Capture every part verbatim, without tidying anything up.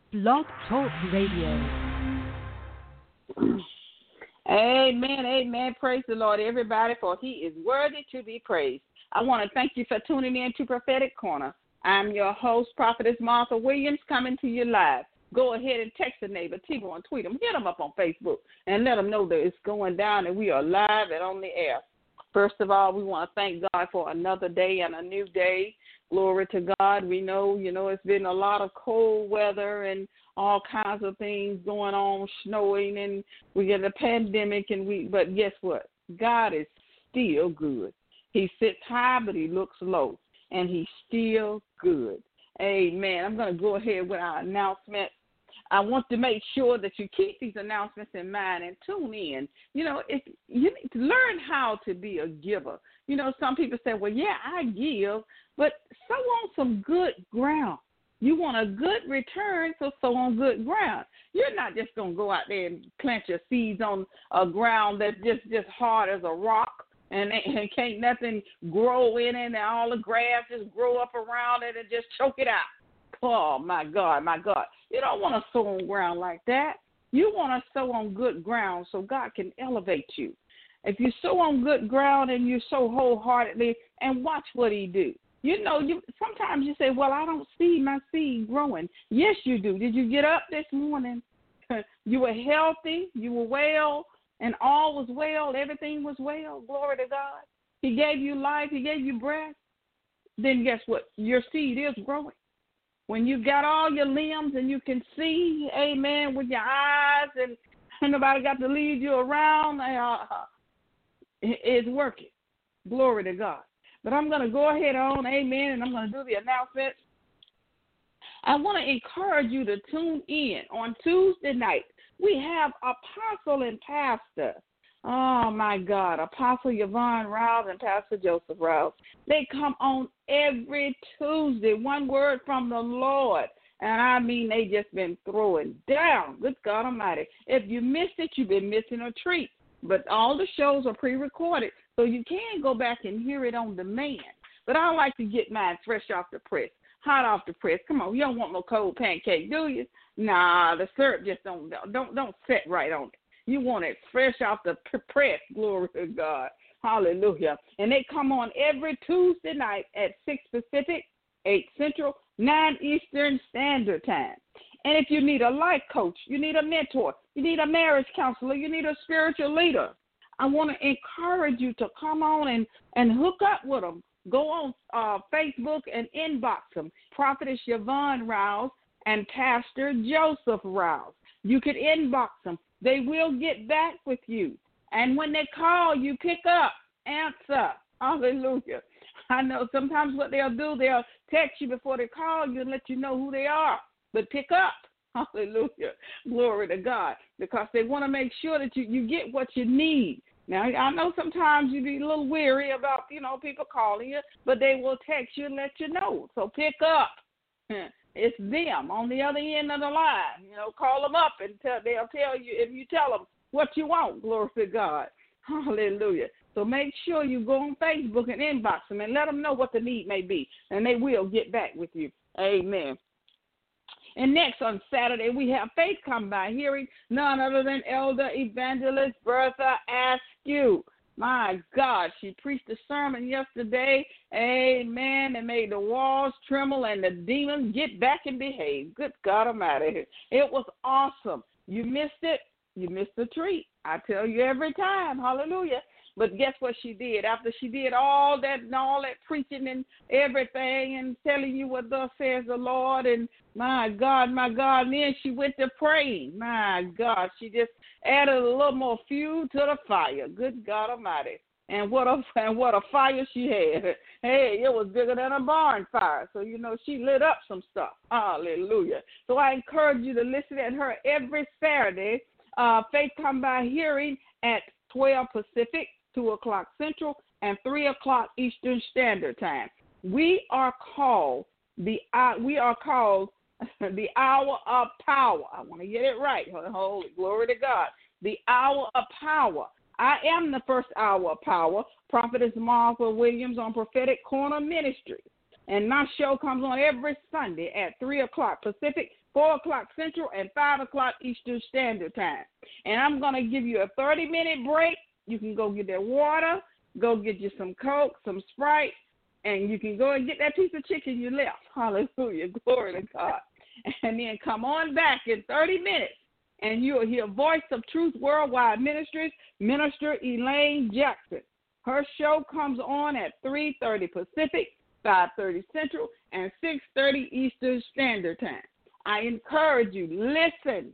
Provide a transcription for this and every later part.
Blog Talk Radio. Amen, amen. Praise the Lord, everybody, for he is worthy to be praised. I want to thank you for tuning in to Prophetic Corner. I'm your host, Prophetess Martha Williams, coming to you live. Go ahead and text a neighbor, T-Go and tweet them, hit them up on Facebook, and let them know that it's going down and we are live and on the air. First of all, we want to thank God for another day and a new day. Glory to God. We know, you know, it's been a lot of cold weather and all kinds of things going on, snowing, and we get a pandemic, and we. But guess what? God is still good. He sits high, but he looks low, and he's still good. Amen. I'm going to go ahead with our announcement. I want to make sure that you keep these announcements in mind and tune in. You know, if you need to learn how to be a giver. You know, some people say, well, yeah, I give, but sow on some good ground. You want a good return, so sow on good ground. You're not just going to go out there and plant your seeds on a ground that's just, just hard as a rock and, and can't nothing grow in it, and all the grass just grow up around it and just choke it out. Oh, my God, my God. You don't want to sow on ground like that. You want to sow on good ground so God can elevate you. If you sow on good ground and you sow wholeheartedly, and watch what he do. You know, you sometimes you say, well, I don't see my seed growing. Yes, you do. Did you get up this morning? You were healthy. You were well, and all was well. Everything was well. Glory to God. He gave you life. He gave you breath. Then guess what? Your seed is growing. When you got all your limbs and you can see, amen, with your eyes, and nobody got to lead you around, uh, it's working. Glory to God. But I'm going to go ahead on, amen, and I'm going to do the announcement. I want to encourage you to tune in on Tuesday night. We have Apostle and Pastor. Oh, my God, Apostle Yvonne Rouse and Pastor Joseph Rouse. They come on every Tuesday, one word from the Lord. And I mean, they just been throwing down. Good God Almighty. If you missed it, you've been missing a treat. But all the shows are pre-recorded, so you can go back and hear it on demand. But I like to get mine fresh off the press, hot off the press. Come on, you don't want no cold pancake, do you? Nah, the syrup just don't don't don't set right on it. You want it fresh off the press. Glory to God. Hallelujah. And they come on every Tuesday night at six Pacific, eight Central, nine Eastern Standard Time. And if you need a life coach, you need a mentor, you need a marriage counselor, you need a spiritual leader, I want to encourage you to come on and, and hook up with them. Go on uh, Facebook and inbox them, Prophetess Yvonne Rouse and Pastor Joseph Rouse. You can inbox them. They will get back with you. And when they call, you pick up, answer. Hallelujah. I know sometimes what they'll do, they'll text you before they call you and let you know who they are. But pick up. Hallelujah. Glory to God. Because they want to make sure that you, you get what you need. Now, I know sometimes you be a little weary about, you know, people calling you, but they will text you and let you know. So pick up. It's them on the other end of the line. You know, call them up and tell, they'll tell you if you tell them what you want. Glory to God. Hallelujah. So make sure you go on Facebook and inbox them and let them know what the need may be, and they will get back with you. Amen. And next on Saturday, we have Faith Come By Hearing, none other than Elder Evangelist Bertha Askew. My God, she preached a sermon yesterday, amen, and made the walls tremble and the demons get back and behave. Good God Almighty. It was awesome. You missed it, you missed the treat. I tell you every time, hallelujah. But guess what she did? After she did all that and all that preaching and everything and telling you what thus says the Lord, and my God, my God, and then she went to praying. My God, she just added a little more fuel to the fire. Good God Almighty. And what a and what a fire she had. Hey, it was bigger than a barn fire. So, you know, she lit up some stuff. Hallelujah. So I encourage you to listen at her every Saturday. Uh, Faith Come By Hearing at twelve Pacific, two o'clock Central, and three o'clock Eastern Standard Time. We are called the uh, we are called the hour of power. I want to get it right. Holy glory to God. The hour of power. I am the first hour of power. Prophetess Martha Williams on Prophetic Corner Ministry. And my show comes on every Sunday at three o'clock Pacific, four o'clock Central, and five o'clock Eastern Standard Time. And I'm going to give you a thirty-minute break. You can go get that water, go get you some Coke, some Sprite, and you can go and get that piece of chicken you left. Hallelujah. Glory to God. And then come on back in thirty minutes, and you'll hear Voice of Truth Worldwide Ministries, Minister Elaine Jackson. Her show comes on at three thirty Pacific, five thirty Central, and six thirty Eastern Standard Time. I encourage you, listen.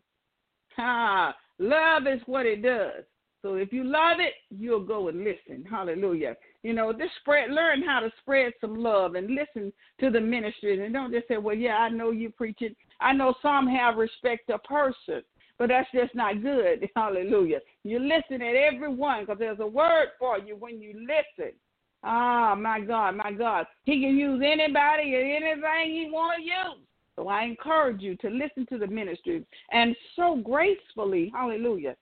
Ah, love is what it does. So if you love it, you'll go and listen. Hallelujah. You know, this spread, learn how to spread some love and listen to the ministry. And don't just say, well, yeah, I know you preaching. I know some have respect to person, but that's just not good. Hallelujah. You listen at everyone because there's a word for you when you listen. Ah, my God, my God. He can use anybody and anything he want to use. So I encourage you to listen to the ministry and so gracefully, hallelujah,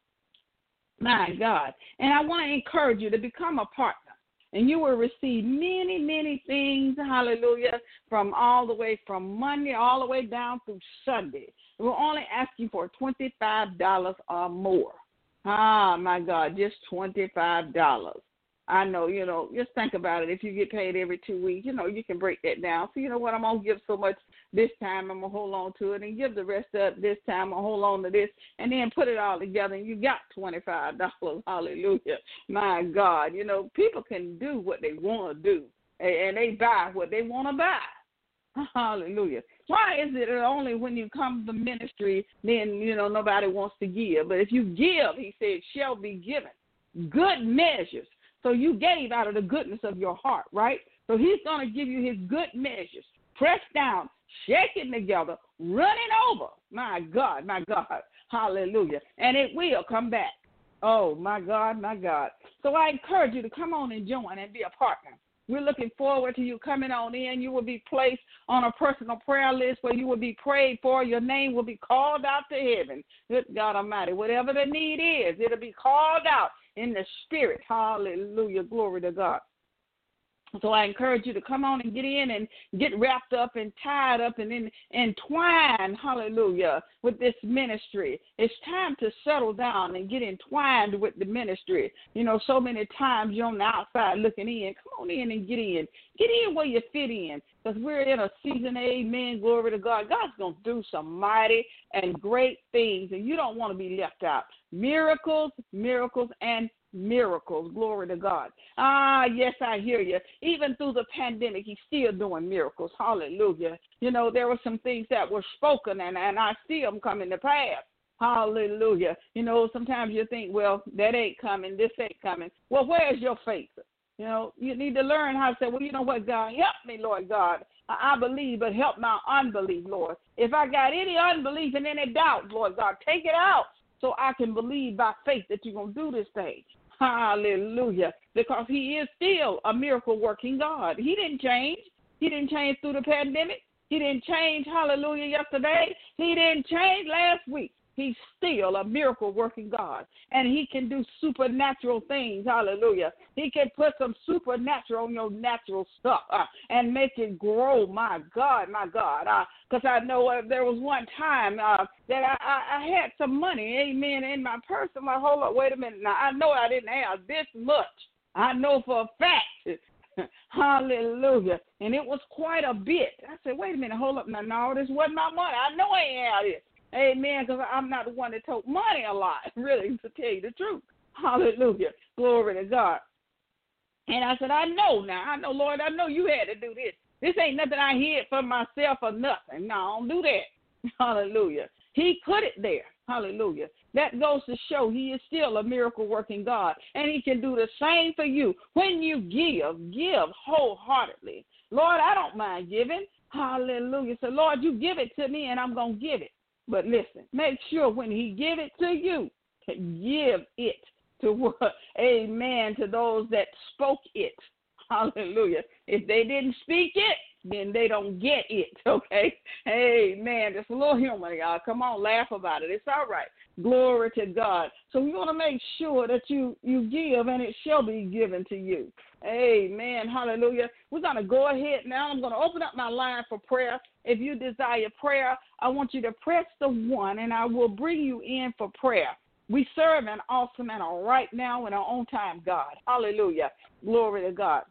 my God. And I want to encourage you to become a partner. And you will receive many, many things, hallelujah, from all the way from Monday all the way down through Sunday. We're only asking for twenty-five dollars or more. Ah, my God, just twenty-five dollars. I know, you know, just think about it. If you get paid every two weeks, you know, you can break that down. So, you know what, I'm going to give so much this time, I'm going to hold on to it, and give the rest up this time, I'm going to hold on to this, and then put it all together, and you got twenty-five dollars. Hallelujah. My God, you know, people can do what they want to do, and they buy what they want to buy. Hallelujah. Why is it that only when you come to ministry, then, you know, nobody wants to give? But if you give, he said, shall be given. Good measures. So you gave out of the goodness of your heart, right? So he's going to give you his good measures. Pressed down, shaken together, running over. My God, my God. Hallelujah. And it will come back. Oh, my God, my God. So I encourage you to come on and join and be a partner. We're looking forward to you coming on in. You will be placed on a personal prayer list where you will be prayed for. Your name will be called out to heaven. Good God Almighty. Whatever the need is, it'll be called out in the spirit. Hallelujah. Glory to God. So I encourage you to come on and get in and get wrapped up and tied up and in, entwined, hallelujah, with this ministry. It's time to settle down and get entwined with the ministry. You know, so many times you're on the outside looking in. Come on in and get in. Get in where you fit in, because we're in a season, amen, glory to God. God's going to do some mighty and great things, and you don't want to be left out. Miracles, miracles, and miracles. Glory to God. Ah, yes, I hear you. Even through the pandemic, he's still doing miracles. Hallelujah. You know, there were some things that were spoken, and, and I see them coming to pass. Hallelujah. You know, sometimes you think, well, that ain't coming, this ain't coming. Well, where's your faith? You know, you need to learn how to say, well, you know what, God, help me, Lord God. I, I believe, but help my unbelief, Lord. If I got any unbelief and any doubt, Lord God, take it out so I can believe by faith that you're going to do this thing. Hallelujah. Because he is still a miracle-working God. He didn't change. He didn't change through the pandemic. He didn't change, hallelujah, yesterday. He didn't change last week. He's still a miracle-working God, and he can do supernatural things, hallelujah. He can put some supernatural on your natural stuff uh, and make it grow, my God, my God. Because uh, I know uh, there was one time uh, that I, I, I had some money, amen, in my purse. I'm like, hold up, wait a minute. Now, I know I didn't have this much. I know for a fact. Hallelujah. And it was quite a bit. I said, wait a minute, hold up. Now, no, this wasn't my money. I know I ain't had it. Amen, because I'm not the one that took money a lot, really, to tell you the truth. Hallelujah. Glory to God. And I said, I know now. I know, Lord, I know you had to do this. This ain't nothing I hid for myself or nothing. No, I don't do that. Hallelujah. He put it there. Hallelujah. That goes to show he is still a miracle-working God, and he can do the same for you. When you give, give wholeheartedly. Lord, I don't mind giving. Hallelujah. So, Lord, you give it to me, and I'm going to give it. But listen, make sure when he give it to you, give it to what? Amen, to those that spoke it. Hallelujah. If they didn't speak it, then they don't get it, okay? Hey, man, just a little humor, y'all. Come on, laugh about it. It's all right. Glory to God. So we want to make sure that you, you give, and it shall be given to you. Amen. Hallelujah. We're going to go ahead now. I'm going to open up my line for prayer. If you desire prayer, I want you to press the one, and I will bring you in for prayer. We serve an awesome and a right now and an on-time God. Hallelujah. Glory to God.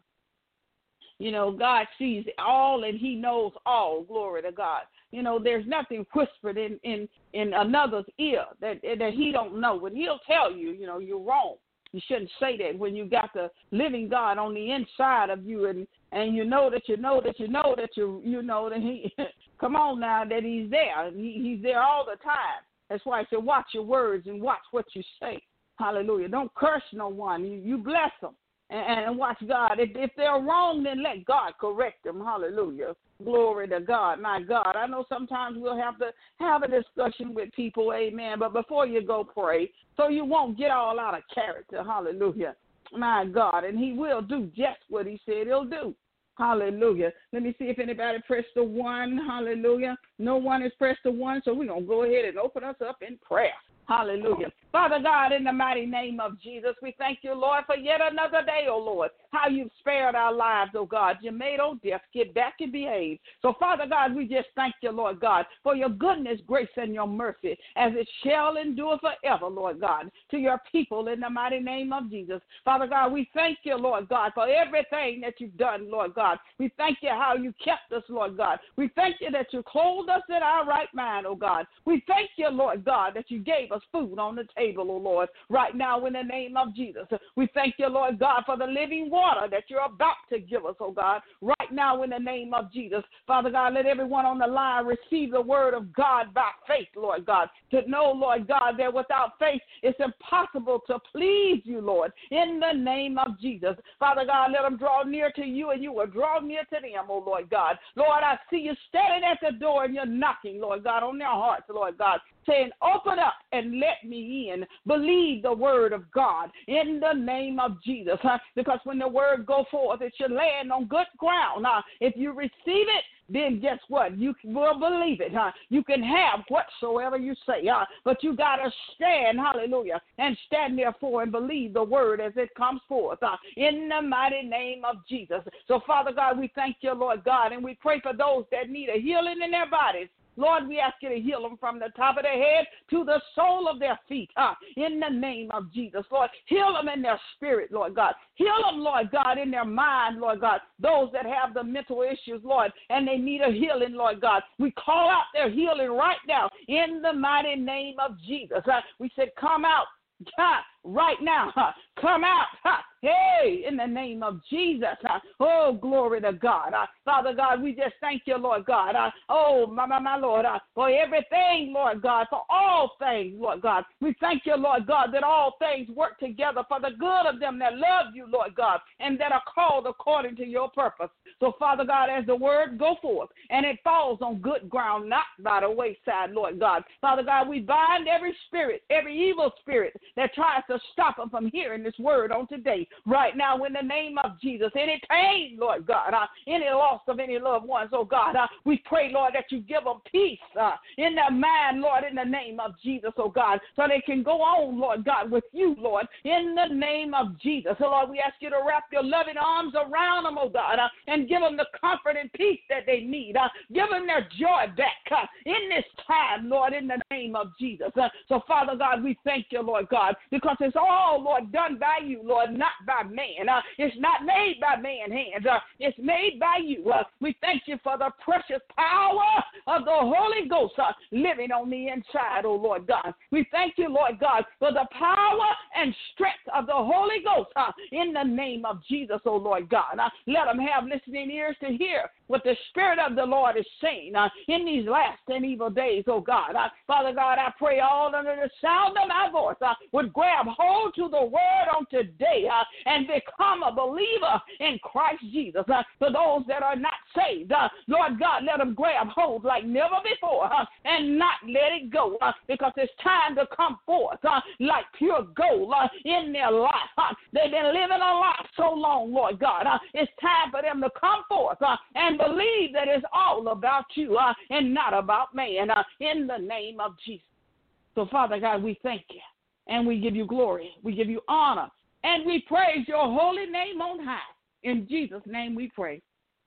You know, God sees all and he knows all. Glory to God. You know, there's nothing whispered in, in, in another's ear that, that he don't know. But he'll tell you, you know, you're wrong. You shouldn't say that when you got the living God on the inside of you, and, and you know that you know that you know that you you know that he, come on now, that he's there. He, he's there all the time. That's why I said watch your words and watch what you say. Hallelujah. Don't curse no one. You, you bless them and, and watch God. If, if they're wrong, then let God correct them. Hallelujah. Glory to God. My God, I know sometimes we'll have to have a discussion with people, amen, but before you go, pray so you won't get all out of character. Hallelujah. My God, and he will do just what he said he'll do. Hallelujah. Let me see if anybody pressed the one. Hallelujah. No one has pressed the one, so we're going to go ahead and open us up in prayer. Hallelujah. Father God, in the mighty name of Jesus, we thank you, Lord, for yet another day, oh Lord, how you've spared our lives, oh God. You made old death get back and behave. So, Father God, we just thank you, Lord God, for your goodness, grace, and your mercy, as it shall endure forever, Lord God, to your people in the mighty name of Jesus. Father God, we thank you, Lord God, for everything that you've done, Lord God. We thank you how you kept us, Lord God. We thank you that you clothed us in our right mind, oh God. We thank you, Lord God, that you gave us food on the table, oh Lord, right now in the name of Jesus. We thank you, Lord God, for the living water that you're about to give us, oh God, right now in the name of Jesus. Father God, let everyone on the line receive the word of God by faith, Lord God, to know, Lord God, that without faith it's impossible to please you, Lord, in the name of Jesus. Father God, let them draw near to you and you will draw near to them, oh Lord God. Lord, I see you standing at the door and you're knocking, Lord God, on their hearts, Lord God, saying, open up and let me in. Believe the word of God in the name of Jesus. Huh? Because when the word go forth, it should land on good ground. Huh? If you receive it, then guess what? You will believe it. Huh? You can have whatsoever you say. Huh? But you got to stand, hallelujah, and stand therefore and believe the word as it comes forth huh? in the mighty name of Jesus. So, Father God, we thank you, Lord God, and we pray for those that need a healing in their bodies. Lord, we ask you to heal them from the top of their head to the sole of their feet, uh, in the name of Jesus. Lord, heal them in their spirit, Lord God. Heal them, Lord God, in their mind, Lord God. Those that have the mental issues, Lord, and they need a healing, Lord God. We call out their healing right now in the mighty name of Jesus. Uh, we said, come out. Ha, right now, huh? Come out, huh? Hey, in the name of Jesus. Huh? Oh, glory to God. Uh, Father God, we just thank you, Lord God. Uh, oh, my, my, my Lord, uh, for everything, Lord God, for all things, Lord God. We thank you, Lord God, that all things work together for the good of them that love you, Lord God, and that are called according to your purpose. So, Father God, as the word go forth and it falls on good ground, not by the wayside, Lord God. Father God, we bind every spirit, every evil spirit that tries to stop them from hearing this word on today. Right now, in the name of Jesus, any pain, Lord God, uh, any loss of any loved ones, oh God, uh, we pray, Lord, that you give them peace uh, in their mind, Lord, in the name of Jesus, oh God, so they can go on, Lord God, with you, Lord, in the name of Jesus. So, Lord, we ask you to wrap your loving arms around them, oh God, uh, and give them the comfort and peace that they need. Uh, give them their joy back uh, in this time, Lord, in the name of Jesus. Uh, so, Father God, we thank you, Lord God, because it's all, Lord, done by you, Lord, not by man. Uh, it's not made by man's hands. Uh, it's made by you. Uh, we thank you for the precious power of the Holy Ghost uh, living on the inside, oh Lord God. We thank you, Lord God, for the power and strength of the Holy Ghost uh, in the name of Jesus, oh Lord God. Uh, let them have listening ears to hear what the Spirit of the Lord is saying uh, in these last and evil days, oh God. Uh, Father God, I pray all under the sound of my voice uh, would grab hold to the word on today uh, and become a believer in Christ Jesus. Uh, for those that are not saved, uh, Lord God, let them grab hold like never before uh, and not let it go uh, because it's time to come forth uh, like pure gold uh, in their life. Uh, they've been living a life so long, Lord God. Uh, it's time for them to come forth uh, and believe that it's all about you uh, and not about man uh, in the name of Jesus. So, Father God, we thank you and we give you glory. We give you honor and we praise your holy name on high. In Jesus' name we pray.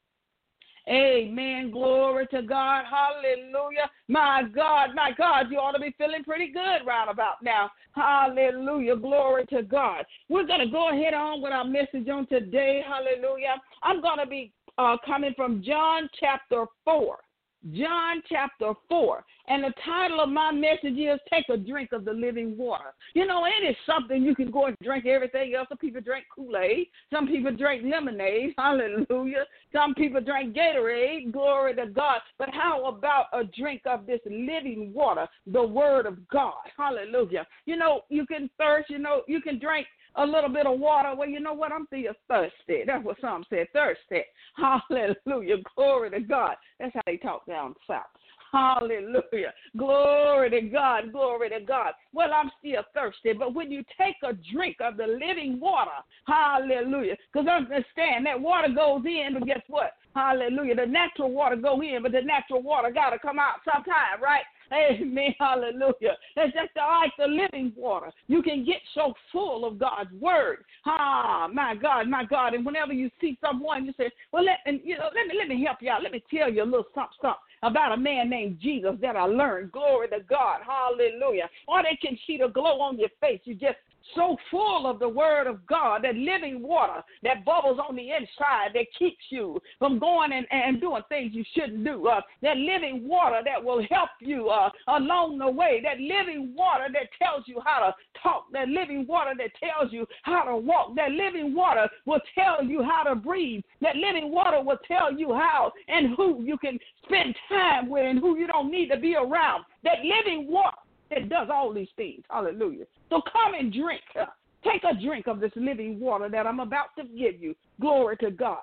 Amen. Glory to God. Hallelujah. My God, my God, you ought to be feeling pretty good right about now. Hallelujah. Glory to God. We're going to go ahead on with our message on today. Hallelujah. I'm going to be uh, coming from John chapter four. John chapter four. And the title of my message is Take a Drink of the Living Water. You know, it is something you can go and drink everything else. Some people drink Kool-Aid. Some people drink lemonade. Hallelujah. Some people drink Gatorade. Glory to God. But how about a drink of this living water, the word of God? Hallelujah. You know, you can thirst. You know, you can drink a little bit of water. Well, you know what? I'm still thirsty. That's what some said, thirsty. Hallelujah. Glory to God. That's how they talk down south. Hallelujah. Glory to God. Glory to God. Well, I'm still thirsty, but when you take a drink of the living water, hallelujah, because understand that water goes in, but guess what? Hallelujah. The natural water go in, but the natural water got to come out sometime, right? Amen. Hallelujah. It's just like the living water. You can get so full of God's word. Ah, my God, my God. And whenever you see someone, you say, well, let, and, you know, let me let me help you out. Let me tell you a little something, something about a man named Jesus that I learned. Glory to God. Hallelujah. Or they can see the glow on your face. You just so full of the word of God, that living water that bubbles on the inside that keeps you from going and, and doing things you shouldn't do. Uh, that living water that will help you uh, along the way. That living water that tells you how to talk. That living water that tells you how to walk. That living water will tell you how to breathe. That living water will tell you how and who you can spend time with and who you don't need to be around. That living water that does all these things. Hallelujah. So come and drink. Uh, take a drink of this living water that I'm about to give you. Glory to God.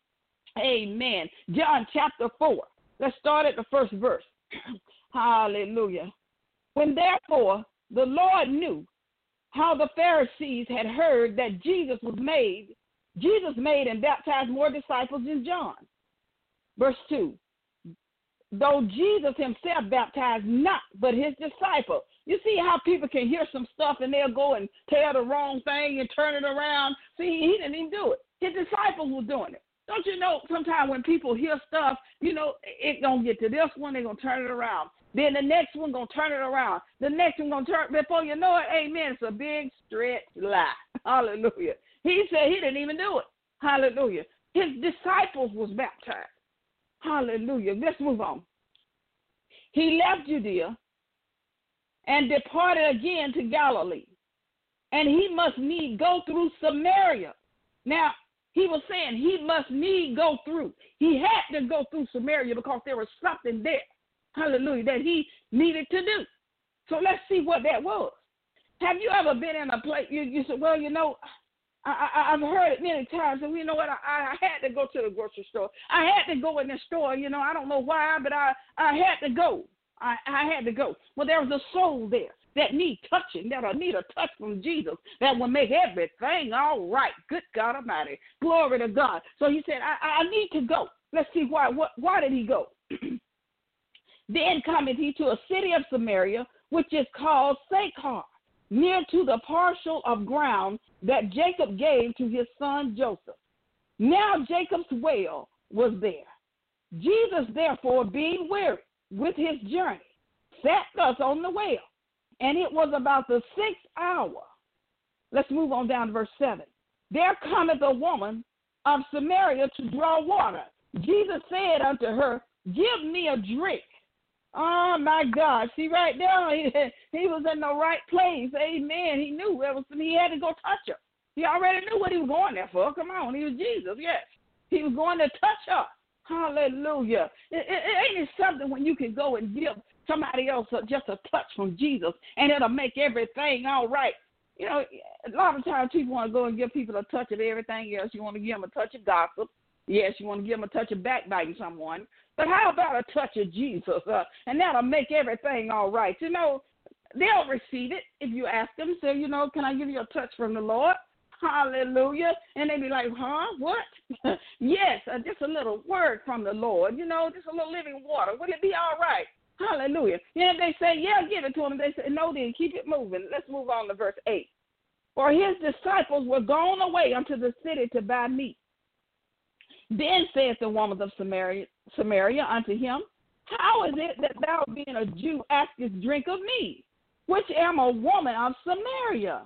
Amen. John chapter four. Let's start at the first verse. Hallelujah. When therefore the Lord knew how the Pharisees had heard that Jesus was made, Jesus made and baptized more disciples than John. Verse two. Though Jesus himself baptized not, but his disciples. You see how people can hear some stuff and they'll go and tell the wrong thing and turn it around. See, he didn't even do it. His disciples were doing it. Don't you know, sometimes when people hear stuff, you know, it going to get to this one, they're going to turn it around. Then the next one going to turn it around. The next one going to turn, before you know it, amen, it's a big stretch lie. Hallelujah. He said he didn't even do it. Hallelujah. His disciples was baptized. Hallelujah. Let's move on. He left Judea and departed again to Galilee. And he must need go through Samaria. Now, he was saying he must need go through. He had to go through Samaria because there was something there. Hallelujah. That he needed to do. So let's see what that was. Have you ever been in a place, you, you said, well, you know, I, I, I've heard it many times, and you know what, I, I had to go to the grocery store. I had to go in the store, you know, I don't know why, but I, I had to go. I, I had to go. Well, there was a soul there that need touching, that'll need a touch from Jesus that will make everything all right. Good God Almighty. Glory to God. So he said, I, I need to go. Let's see why. What, why did he go? Then cometh he to a city of Samaria, which is called Sychar, near to the parcel of ground that Jacob gave to his son Joseph. Now Jacob's well was there. Jesus, therefore, being weary with his journey, sat thus on the well, and it was about the sixth hour. Let's move on down to verse seven. There cometh a woman of Samaria to draw water. Jesus said unto her, give me a drink. Oh, my God. See, right now, he, he was in the right place. Amen. He knew it was, he had to go touch her. He already knew what he was going there for. Come on. He was Jesus, yes. He was going to touch her. Hallelujah. It, it, it ain't it something when you can go and give somebody else a, just a touch from Jesus, and it'll make everything all right. you know, a lot of times people want to go and give people a touch of everything else. You want to give them a touch of gossip. Yes, you want to give them a touch of backbiting someone. But how about a touch of Jesus? Uh, and that'll make everything all right. You know, they'll receive it if you ask them. So, you know, can I give you a touch from the Lord? Hallelujah. And they be like, huh, what? Yes, uh, just a little word from the Lord. You know, just a little living water. Will it be all right? Hallelujah. And if they say, yeah, give it to them. They say, no, then keep it moving. Let's move on to verse eight. For his disciples were gone away unto the city to buy meat. Then saith the woman of Samaria, Samaria unto him, how is it that thou, being a Jew, askest drink of me, which am a woman of Samaria?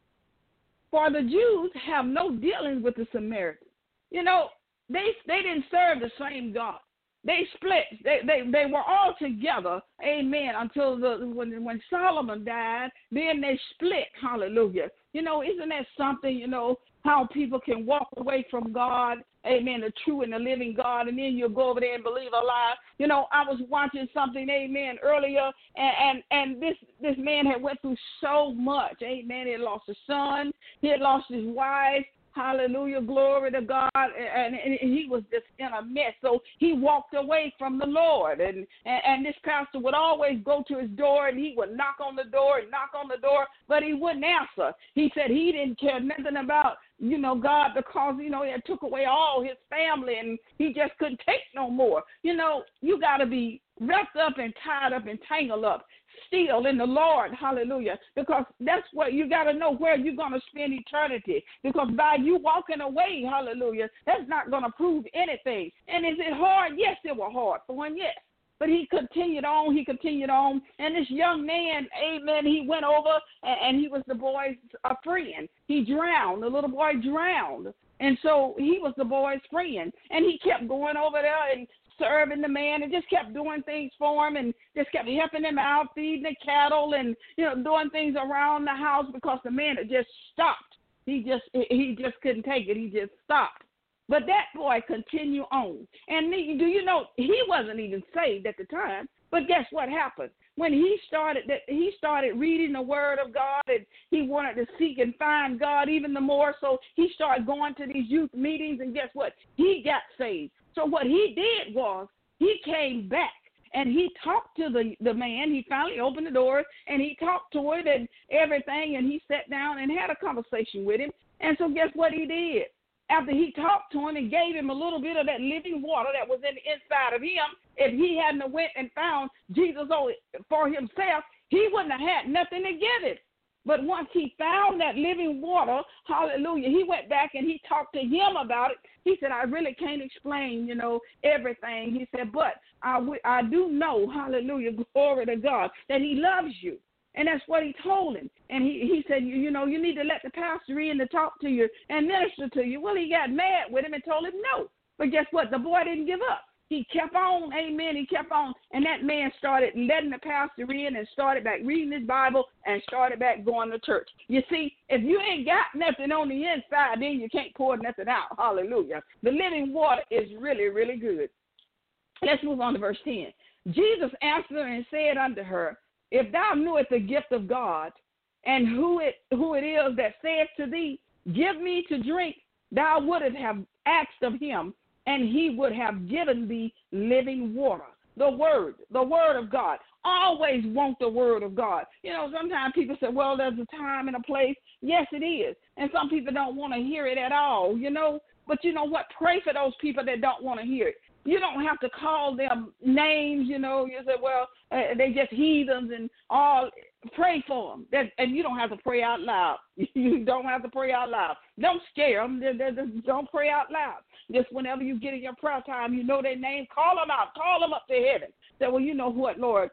For the Jews have no dealings with the Samaritans. You know, they they didn't serve the same God. They split. They they, they were all together, amen, until the when when Solomon died, then they split, hallelujah. You know, isn't that something, you know, how people can walk away from God, amen, the true and the living God, and then you'll go over there and believe a lie. You know, I was watching something, amen, earlier, and, and, and this, this man had went through so much, amen. He had lost his son. He had lost his wife. Hallelujah, glory to God, and, and he was just in a mess. So he walked away from the Lord, and, and, and this pastor would always go to his door, and he would knock on the door and knock on the door, but he wouldn't answer. He said he didn't care nothing about, you know, God, because, you know, it took away all his family, and he just couldn't take no more. You know, you got to be wrapped up and tied up and tangled up still in the Lord, hallelujah, because that's what you got to know, where you're going to spend eternity, because by you walking away, hallelujah, that's not going to prove anything. And is it hard? Yes, it was hard for him, yes. But he continued on, he continued on, and this young man, amen, he went over, and, and he was the boy's uh, friend. He drowned. The little boy drowned, and so he was the boy's friend, and he kept going over there and serving the man and just kept doing things for him and just kept helping him out, feeding the cattle and, you know, doing things around the house, because the man had just stopped. He just he just couldn't take it. He just stopped. But that boy continued on. And do you know, he wasn't even saved at the time, but guess what happened? When he started that, he started reading the Word of God, and he wanted to seek and find God even the more. So he started going to these youth meetings, and guess what? He got saved. So what he did was he came back and he talked to the, the man. He finally opened the door and he talked to it and everything, and he sat down and had a conversation with him. And so guess what he did? After he talked to him and gave him a little bit of that living water that was in the inside of him, if he hadn't went and found Jesus for himself, he wouldn't have had nothing to give him. But once he found that living water, hallelujah, he went back and he talked to him about it. He said, I really can't explain, you know, everything. He said, but I, w- I do know, hallelujah, glory to God, that he loves you. And that's what he told him. And he, he said, you, you know, you need to let the pastor in to talk to you and minister to you. Well, he got mad with him and told him no. But guess what? The boy didn't give up. He kept on, amen, he kept on, and that man started letting the pastor in and started back reading his Bible and started back going to church. You see, if you ain't got nothing on the inside, then you can't pour nothing out. Hallelujah. The living water is really, really good. Let's move on to verse ten. Jesus answered and said unto her, if thou knewest the gift of God, and who it who it is that saith to thee, give me to drink, thou wouldst have asked of him, and he would have given thee living water. The word, the word of God. Always want the word of God. You know, sometimes people say, well, there's a time and a place. Yes, it is. And some people don't want to hear it at all, you know. But you know what? Pray for those people that don't want to hear it. You don't have to call them names, you know. You say, well, uh, they just heathens and all. Pray for them. That, and you don't have to pray out loud. You don't have to pray out loud. Don't scare them. They, they, they, don't pray out loud. Just whenever you get in your prayer time, you know their name, call them out. Call them up to heaven. Say, well, you know what, Lord,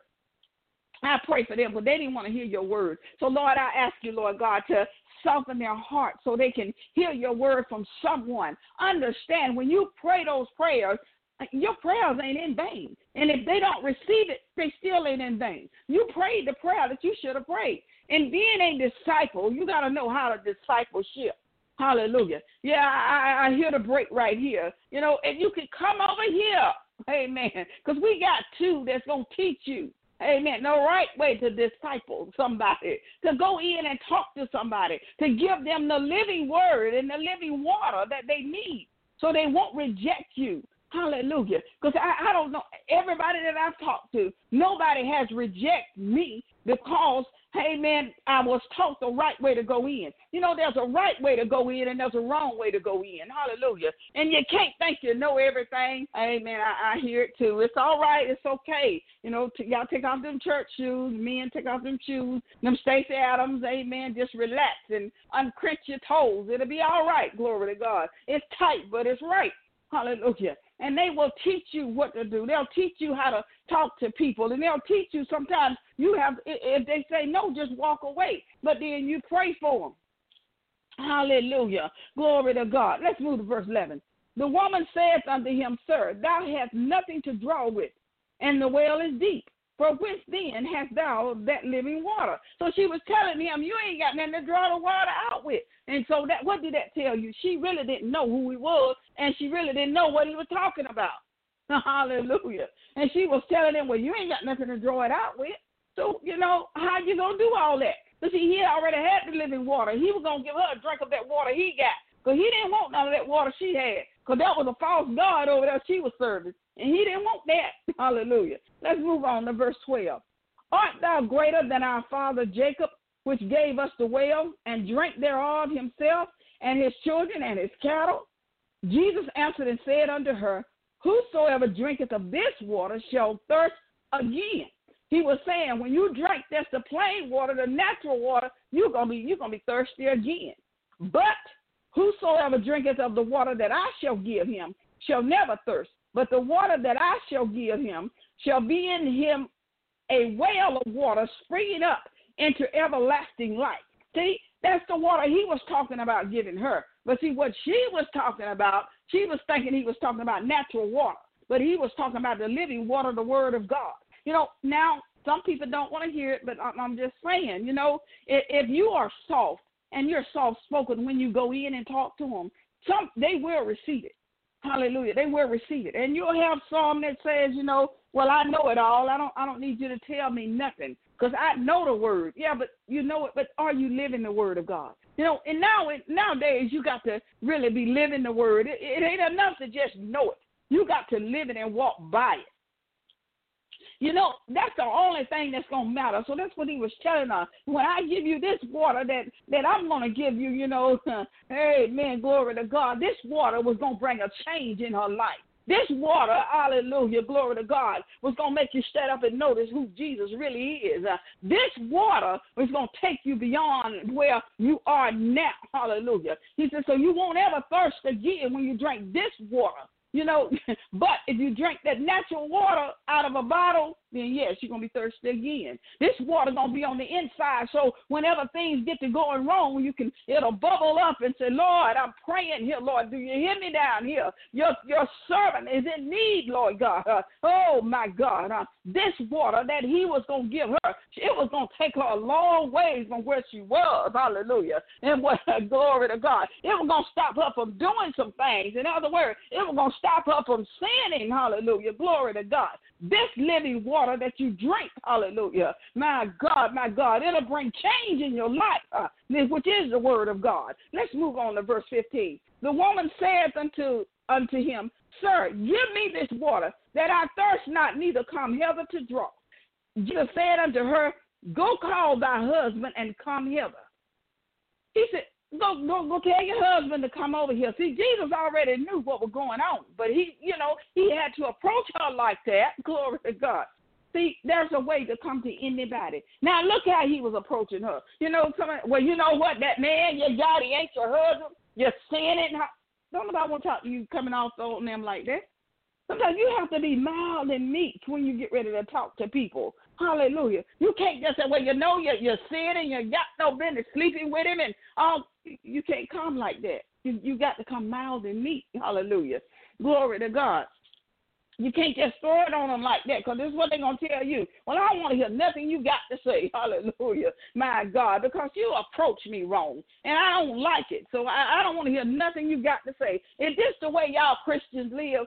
I pray for them, but they didn't want to hear your word. So, Lord, I ask you, Lord God, to soften their heart so they can hear your word from someone. Understand, when you pray those prayers, your prayers ain't in vain. And if they don't receive it, they still ain't in vain. You prayed the prayer that you should have prayed. And being a disciple, you got to know how to discipleship. Hallelujah. Yeah, I, I hear the break right here. You know, if you could come over here, amen, because we got two that's going to teach you. Amen. The right way to disciple somebody, to go in and talk to somebody, to give them the living word and the living water that they need so they won't reject you. Hallelujah. Because I, I don't know, everybody that I've talked to, nobody has rejected me because, hey, man, I was taught the right way to go in. You know, there's a right way to go in and there's a wrong way to go in. Hallelujah. And you can't think you know everything. Amen. I, I hear it too. It's all right. It's okay. You know, t- y'all take off them church shoes. Men take off them shoes. Them Stacey Adams. Amen. Just relax and uncrench your toes. It'll be all right. Glory to God. It's tight, but it's right. Hallelujah. And they will teach you what to do. They'll teach you how to talk to people. And they'll teach you sometimes you have, if they say no, just walk away. But then you pray for them. Hallelujah. Glory to God. Let's move to verse eleven. The woman saith unto him, Sir, thou hast nothing to draw with, and the well is deep. For whence then hast thou that living water? So she was telling him, you ain't got nothing to draw the water out with. And so that, what did that tell you? She really didn't know who he was, and she really didn't know what he was talking about. Hallelujah. And she was telling him, well, you ain't got nothing to draw it out with. So, you know, how you going to do all that? But see, he already had the living water. He was going to give her a drink of that water he got. Because he didn't want none of that water she had. Because that was a false god over there she was serving. And he didn't want that. Hallelujah. Let's move on to verse twelve. Art thou greater than our father Jacob, which gave us the well, and drank thereof himself, and his children, and his cattle? Jesus answered and said unto her, Whosoever drinketh of this water shall thirst again. He was saying, when you drink that's the plain water, the natural water, you're gonna be you're gonna be thirsty again. But whosoever drinketh of the water that I shall give him shall never thirst. But the water that I shall give him shall be in him a well of water springing up into everlasting life. See, that's the water he was talking about giving her. But see, what she was talking about, she was thinking he was talking about natural water. But he was talking about the living water, the word of God. You know, now some people don't want to hear it, but I'm just saying, you know, if, if you are soft and you're soft-spoken when you go in and talk to them, some they will receive it. Hallelujah. They will receive it. And you'll have some that says, you know, well, I know it all. I don't I don't need you to tell me nothing because I know the word. Yeah, but you know it. But are you living the word of God? You know, and now it, nowadays you got to really be living the word. It, it ain't enough to just know it. You got to live it and walk by it. You know, that's the only thing that's going to matter. So that's what he was telling her. When I give you this water that, that I'm going to give you, you know, hey, man, glory to God, this water was going to bring a change in her life. This water, hallelujah, glory to God, was going to make you stand up and notice who Jesus really is. Uh, this water was going to take you beyond where you are now, hallelujah. He said, so you won't ever thirst again when you drink this water. You know, but if you drink that natural water out of a bottle, then yes, you're going to be thirsty again. This water going to be on the inside, so whenever things get to going wrong, you can, it'll bubble up and say, Lord, I'm praying here, Lord. Do you hear me down here? Your, your servant is in need, Lord God. Uh, oh, my God. Uh, this water that he was going to give her, it was going to take her a long ways from where she was, hallelujah. And what, uh, glory to God. It was going to stop her from doing some things. In other words, it was going to stop her from sinning, hallelujah, glory to God. This living water that you drink, hallelujah, my God, my God, it'll bring change in your life, uh, which is the word of God. Let's move on to verse fifteen. The woman saith unto, unto him, Sir, give me this water, that I thirst not, neither come hither to draw. Jesus said unto her, Go call thy husband and come hither. He said, Go, go, go tell your husband to come over here. See, Jesus already knew what was going on, but he, you know, he had to approach her like that. Glory to God. See, there's a way to come to anybody. Now, look how he was approaching her. You know, somebody, well, you know what? That man you got, he ain't your husband. You're sinning. Don't nobody want to talk to you coming off on them like that. Sometimes you have to be mild and meek when you get ready to talk to people. Hallelujah. You can't just say, well, you know you're, you're sinning, you got no business sleeping with him, and all. You can't come like that. You, you got to come mild and meek. Hallelujah. Glory to God. You can't just throw it on them like that, because this is what they're going to tell you. Well, I don't want to hear nothing you got to say. Hallelujah. My God, because you approach me wrong, and I don't like it. So I, I don't want to hear nothing you got to say. Is this the way y'all Christians live?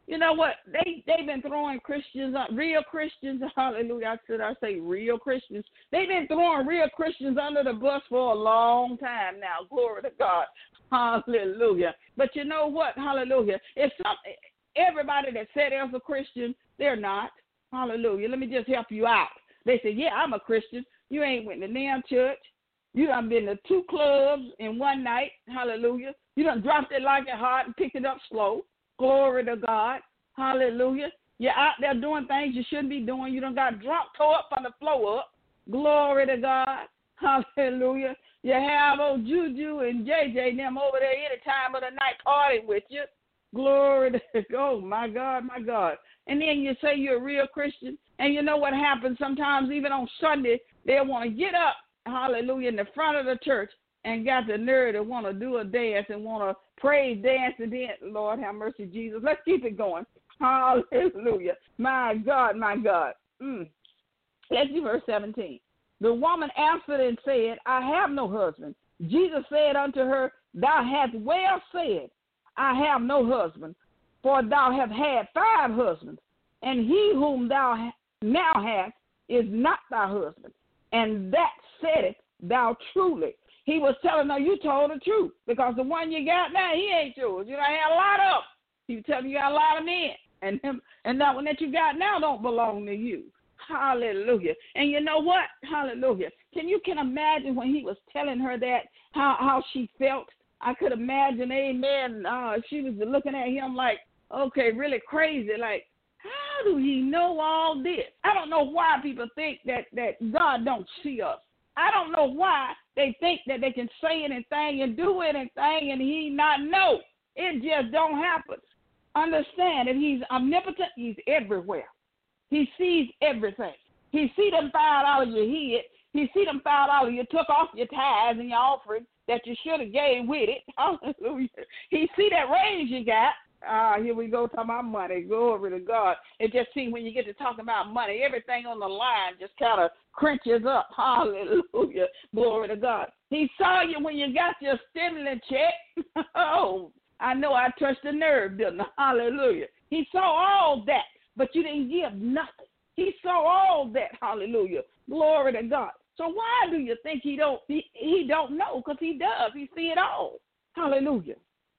You know what? They, they've been throwing Christians, real Christians, hallelujah, I said I say real Christians. They've been throwing real Christians under the bus for a long time now. Glory to God. Hallelujah. But you know what? Hallelujah. If some, everybody that said they're a Christian, they're not. Hallelujah. Let me just help you out. They say, yeah, I'm a Christian. You ain't went to damn church. You done been to two clubs in one night. Hallelujah. You done dropped it like a heart and picked it up slow. Glory to God. Hallelujah. You're out there doing things you shouldn't be doing. You done got drunk, tore up from the floor up. Glory to God. Hallelujah. You have old Juju and J J and them over there any time of the night partying with you. Glory to God. Oh, my God, my God. And then you say you're a real Christian. And you know what happens sometimes, even on Sunday, they want to get up, hallelujah, in the front of the church and got the nerve to want to do a dance and want to praise, dance, and then, Lord have mercy, Jesus. Let's keep it going. Hallelujah. My God, my God. Mm. Let's do verse seventeen. The woman answered and said, I have no husband. Jesus said unto her, thou hast well said, I have no husband, for thou hast had five husbands, and he whom thou now hast is not thy husband. And that saidest thou truly. He was telling her, you told the truth, because the one you got now, he ain't yours. You done had a lot of them. He was telling you, you got a lot of men, and him, and that one that you got now don't belong to you. Hallelujah. And you know what? Hallelujah. Can you can imagine when he was telling her that, how, how she felt? I could imagine, amen, uh, she was looking at him like, okay, really crazy, like, how do he know all this? I don't know why people think that, that God don't see us. I don't know why they think that they can say anything and do anything and he not know. It just don't happen. Understand that he's omnipotent, he's everywhere. He sees everything. He see them five dollars you hid. He see them five dollars you took off your tithes and your offering that you should have gave with it. Hallelujah. He see that raise you got. Ah, here we go talking about money. Glory to God. It just seems when you get to talking about money, everything on the line just kind of crunches up. Hallelujah. Glory to God. He saw you when you got your stimulus check. Oh, I know I touched the nerve, didn't I? Hallelujah. He saw all that, but you didn't give nothing. He saw all that. Hallelujah. Glory to God. So why do you think he don't he, he don't know? Because he does. He see it all. Hallelujah.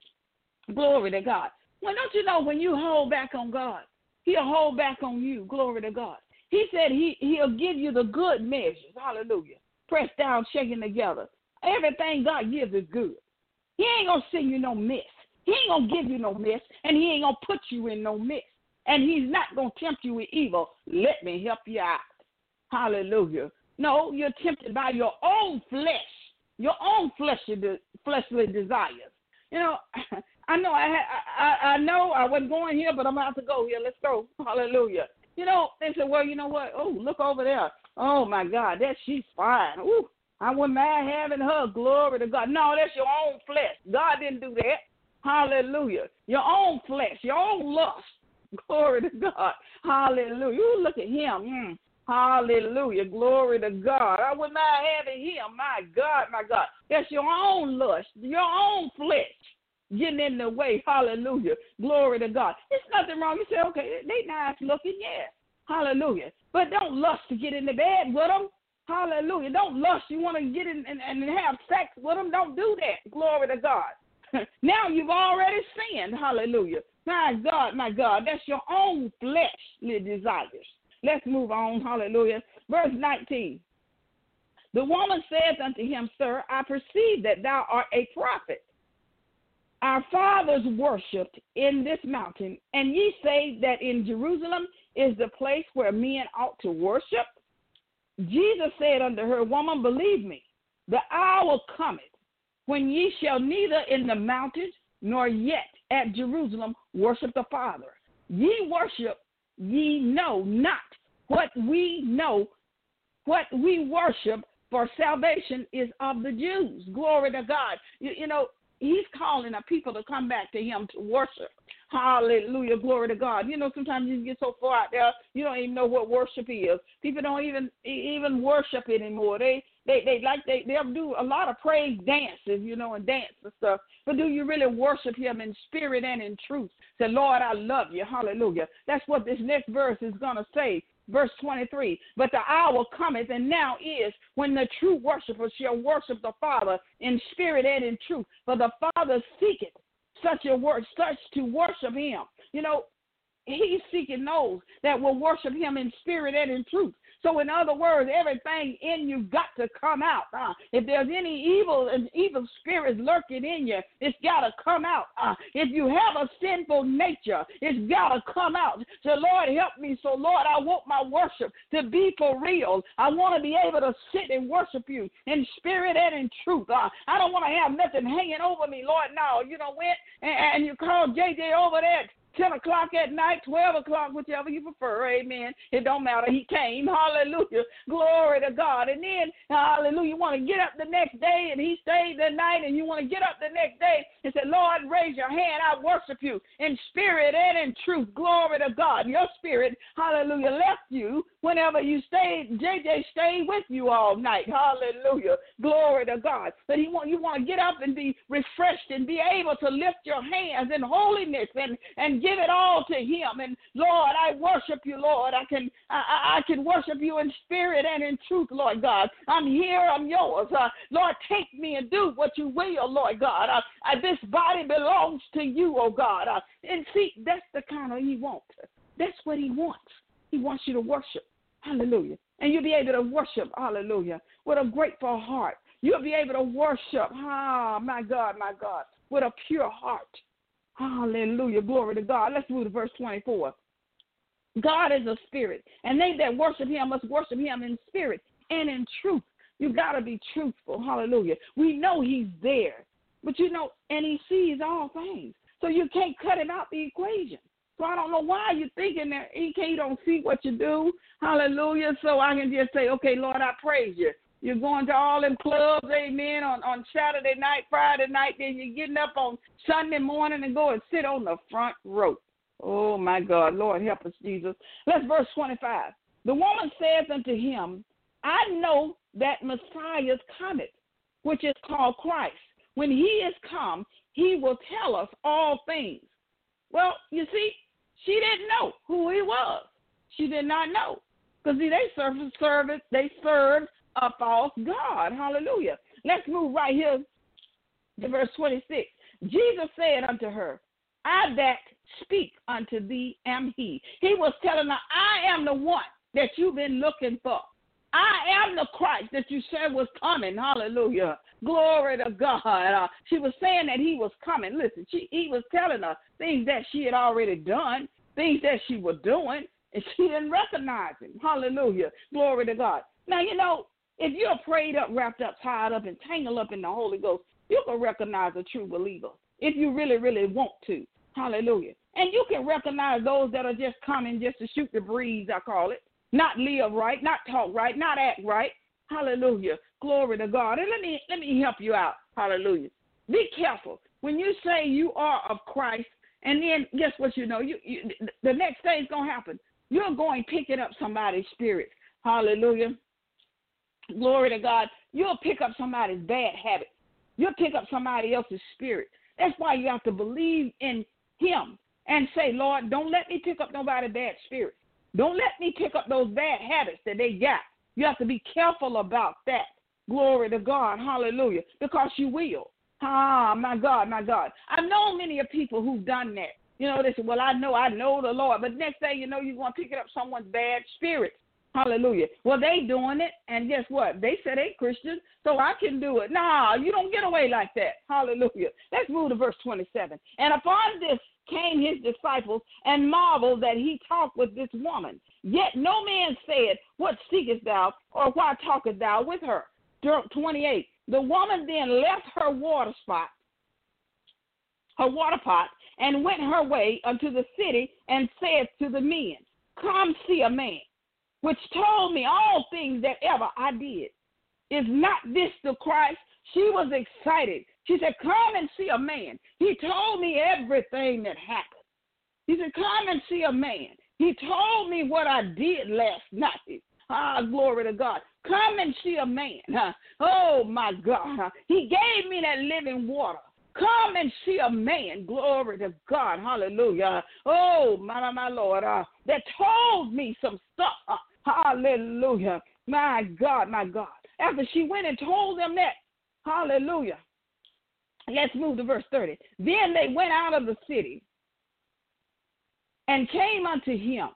Glory to God. Well, don't you know when you hold back on God, he'll hold back on you. Glory to God. He said he, he'll give you the good measures. Hallelujah. Pressed down, shaking together. Everything God gives is good. He ain't going to send you no mess. He ain't going to give you no mess, and he ain't going to put you in no mess. And he's not going to tempt you with evil. Let me help you out. Hallelujah. No, you're tempted by your own flesh, your own fleshly, fleshly desires. You know, I know I, I I know I wasn't going here, but I'm about to go here. Let's go. Hallelujah. You know, they said, well, you know what? Oh, look over there. Oh, my God, that she's fine. Ooh, I wouldn't mind having her. Glory to God. No, that's your own flesh. God didn't do that. Hallelujah. Your own flesh, your own lust. Glory to God. Hallelujah. Ooh, look at him. Mm. Hallelujah. Glory to God. I wouldn't mind having him. My God, my God. That's your own lust, your own flesh getting in the way. Hallelujah. Glory to God. There's nothing wrong. You say, okay, they nice looking, yeah. Hallelujah. But don't lust to get in the bed with them. Hallelujah. Don't lust. You want to get in and, and have sex with them. Don't do that. Glory to God. Now you've already sinned. Hallelujah. My God, my God. That's your own fleshly desires. Let's move on. Hallelujah. Verse nineteen. The woman saith unto him, Sir, I perceive that thou art a prophet. Our fathers worshipped in this mountain, and ye say that in Jerusalem is the place where men ought to worship? Jesus said unto her, Woman, believe me, the hour cometh when ye shall neither in the mountains nor yet at Jerusalem worship the Father. Ye worship, ye know not what we know, what we worship, for salvation is of the Jews. Glory to God. You, you know, he's calling the people to come back to him to worship. Hallelujah. Glory to God. You know, sometimes you get so far out there, you don't even know what worship is. People don't even even worship anymore. They they they like they they'll do a lot of praise dances, you know, and dance and stuff. But do you really worship him in spirit and in truth? Say, Lord, I love you. Hallelujah. That's what this next verse is gonna say. Verse twenty-three, but the hour cometh, and now is, when the true worshipers shall worship the Father in spirit and in truth. For the Father seeketh such a word, such to worship him. You know, he's seeking those that will worship him in spirit and in truth. So in other words, everything in you got to come out. Uh, if there's any evil and evil spirits lurking in you, it's got to come out. Uh, if you have a sinful nature, it's got to come out. So Lord, help me. So Lord, I want my worship to be for real. I want to be able to sit and worship you in spirit and in truth. Uh, I don't want to have nothing hanging over me, Lord. No, you know, went and, and you called J J over there ten o'clock at night, twelve o'clock, whichever you prefer, amen. It don't matter. He came, hallelujah, glory to God. And then, hallelujah, you want to get up the next day, and he stayed the night, and you want to get up the next day and say, Lord, raise your hand. I worship you in spirit and in truth. Glory to God. Your spirit, hallelujah, left you whenever you stayed. J J stayed with you all night. Hallelujah. Glory to God. But he want, you want to get up and be refreshed and be able to lift your hands in holiness and, and give it all to him. And Lord, I worship you, Lord. I can I, I can worship you in spirit and in truth, Lord God. I'm here. I'm yours. Uh, Lord, take me and do what you will, Lord God. Uh, I, this body belongs to you, oh God. Uh, and see, that's the kind of he wants. That's what he wants. He wants you to worship. Hallelujah. And you'll be able to worship, hallelujah, with a grateful heart. You'll be able to worship, ah, my God, my God, with a pure heart. Hallelujah. Glory to God. Let's move to verse twenty-four. God is a spirit, and they that worship him must worship him in spirit and in truth. You got to be truthful. Hallelujah. We know he's there, but you know, and he sees all things. So you can't cut him out the equation. So I don't know why you're thinking that he can't don't see what you do. Hallelujah. So I can just say, okay, Lord, I praise you. You're going to all them clubs, amen, on, on Saturday night, Friday night, then you're getting up on Sunday morning and go and sit on the front row. Oh, my God. Lord, help us, Jesus. Let's verse twenty-five. The woman saith unto him, I know that Messiah cometh, which is called Christ. When he is come, he will tell us all things. Well, you see, she didn't know who he was. She did not know. Because, see, they served service, they served a false God. Hallelujah. Let's move right here to verse twenty-six. Jesus said unto her, I that speak unto thee am he. He was telling her, I am the one that you've been looking for. I am the Christ that you said was coming. Hallelujah. Glory to God. Uh, she was saying that he was coming. Listen, she, he was telling her things that she had already done, things that she was doing, and she didn't recognize him. Hallelujah. Glory to God. Now, you know, if you're prayed up, wrapped up, tied up, and tangled up in the Holy Ghost, you can recognize a true believer if you really, really want to. Hallelujah. And you can recognize those that are just coming just to shoot the breeze, I call it. Not live right, not talk right, not act right. Hallelujah. Glory to God. And let me let me help you out. Hallelujah. Be careful. When you say you are of Christ, and then guess what you know? You, you the next thing is going to happen. You're going picking up somebody's spirit. Hallelujah. Glory to God. You'll pick up somebody's bad habit. You'll pick up somebody else's spirit. That's why you have to believe in him and say, Lord, don't let me pick up nobody's bad spirit. Don't let me pick up those bad habits that they got. You have to be careful about that. Glory to God. Hallelujah. Because you will. Ah, my God, my God. I've known many of people who've done that. You know, they say, well, I know, I know the Lord. But next thing you know, you're going to pick up someone's bad spirit. Hallelujah. Well, they doing it, and guess what? They said they Christians, so I can do it. Nah, you don't get away like that. Hallelujah. Let's move to verse twenty-seven. And upon this came his disciples and marveled that he talked with this woman. Yet no man said, what seekest thou, or why talkest thou with her? twenty-eight. The woman then left her water spot, her water pot, and went her way unto the city and said to the men, come see a man, which told me all things that ever I did. Is not this the Christ? She was excited. She said, come and see a man. He told me everything that happened. He said, come and see a man. He told me what I did last night. Ah, glory to God. Come and see a man. Huh? Oh, my God. Huh? He gave me that living water. Come and see a man. Glory to God. Hallelujah. Oh, my, my Lord. Uh, that told me some stuff. Uh, hallelujah. My God, my God. After she went and told them that, hallelujah. Let's move to verse thirty. Then they went out of the city and came unto him.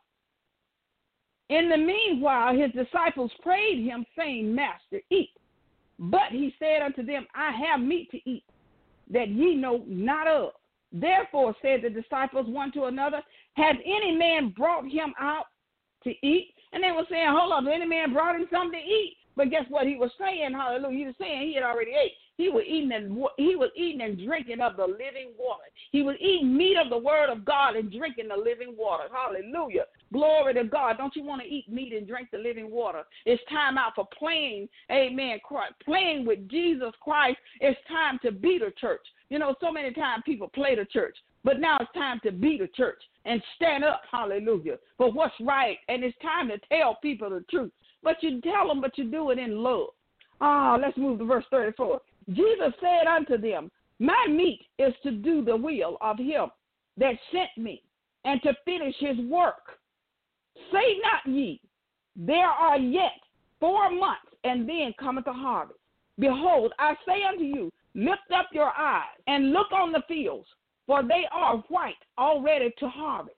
In the meanwhile, his disciples prayed him, saying, Master, eat. But he said unto them, I have meat to eat, that ye know not of. Therefore said the disciples one to another, has any man brought him out to eat? And they were saying, hold on, any man brought him something to eat? But guess what he was saying? Hallelujah. He was saying he had already ate. He was eating and he was eating and drinking of the living water. He was eating meat of the word of God and drinking the living water. Hallelujah. Glory to God. Don't you want to eat meat and drink the living water? It's time out for playing, amen, playing with Jesus Christ. It's time to be the church. You know, so many times people play the church, but now it's time to be the church and stand up, hallelujah, for what's right. And it's time to tell people the truth. But you tell them, but you do it in love. Ah, oh, let's move to verse thirty-four. Jesus said unto them, my meat is to do the will of him that sent me, and to finish his work. Say not ye, there are yet four months, and then cometh the harvest. Behold, I say unto you, lift up your eyes, and look on the fields, for they are white already to harvest.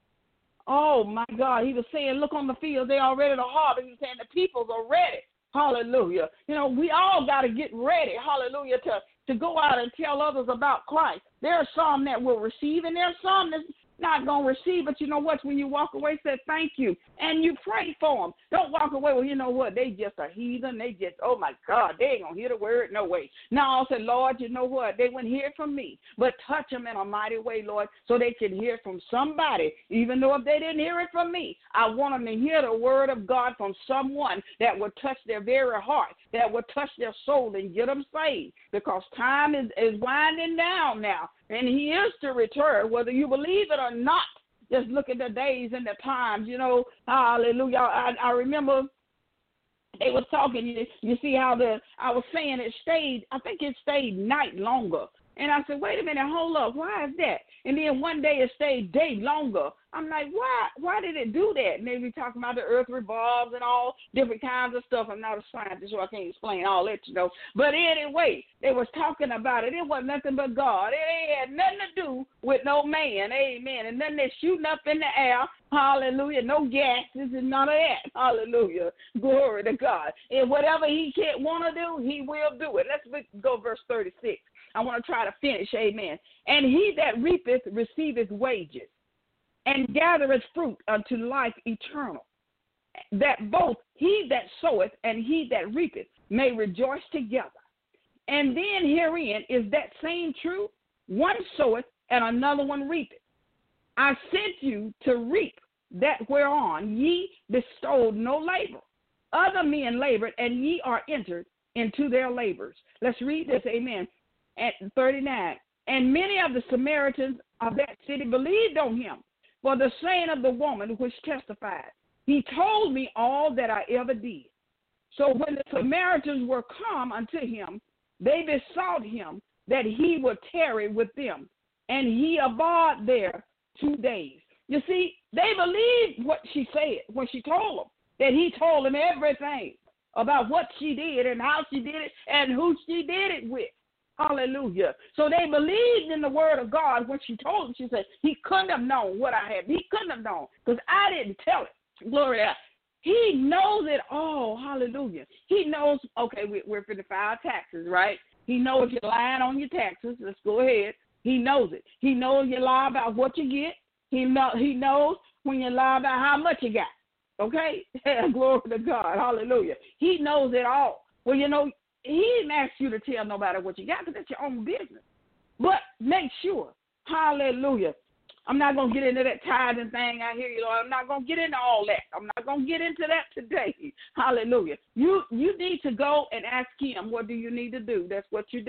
Oh, my God. He was saying, look on the fields. They are ready to harvest. He was saying the peoples are ready. Hallelujah. You know, we all got to get ready, hallelujah, to, to go out and tell others about Christ. There are some that will receive, and there are some that's not going to receive. But you know what? When you walk away, say thank you, and you pray for them. Don't walk away, well, you know what? They just a heathen. They just, oh, my God, they ain't going to hear the word. No way. Now I said, Lord, you know what? They wouldn't hear from me, but touch them in a mighty way, Lord, so they can hear from somebody. Even though if they didn't hear it from me, I want them to hear the word of God from someone that will touch their very heart, that will touch their soul and get them saved, because time is, is winding down now, and he is to return, whether you believe it or not. Just look at the days and the times, you know, hallelujah. I, I remember they was talking, you, you see how the, I was saying it stayed, I think it stayed night longer. And I said, wait a minute, hold up, why is that? And then one day it stayed day longer. I'm like, why Why did it do that? And they be talking about the earth revolves and all different kinds of stuff. I'm not a scientist, so I can't explain all that, you know. But anyway, they was talking about it. It wasn't nothing but God. It had nothing to do with no man, amen. And nothing that's shooting up in the air, hallelujah, no gases and none of that, hallelujah. Glory to God. And whatever he can't want to do, he will do it. Let's go verse thirty-six. I want to try to finish, amen. And he that reapeth receiveth wages, and gathereth fruit unto life eternal, that both he that soweth and he that reapeth may rejoice together. And then herein is that same true, one soweth and another one reapeth. I sent you to reap that whereon ye bestowed no labor. Other men labored, and ye are entered into their labors. Let's read this, amen. At thirty-nine, and many of the Samaritans of that city believed on him for the saying of the woman which testified, he told me all that I ever did. So when the Samaritans were come unto him, they besought him that he would tarry with them, and he abode there two days. You see, they believed what she said when she told them, that he told them everything about what she did and how she did it and who she did it with. Hallelujah. So they believed in the word of God when she told him. She said, he couldn't have known what I had. He couldn't have known because I didn't tell it. Glory to God. He knows it all. Hallelujah. He knows, okay, we, we're for the file taxes, right? He knows you're lying on your taxes. Let's go ahead. He knows it. He knows you lie about what you get. He, know, he knows when you lie about how much you got. Okay? Glory to God. Hallelujah. He knows it all. Well, you know, he didn't ask you to tell nobody what you got because that's your own business. But make sure, hallelujah. I'm not going to get into that tithing thing. I hear you, Lord. I'm not going to get into all that. I'm not going to get into that today. Hallelujah. You you need to go and ask him, what do you need to do? That's what you do.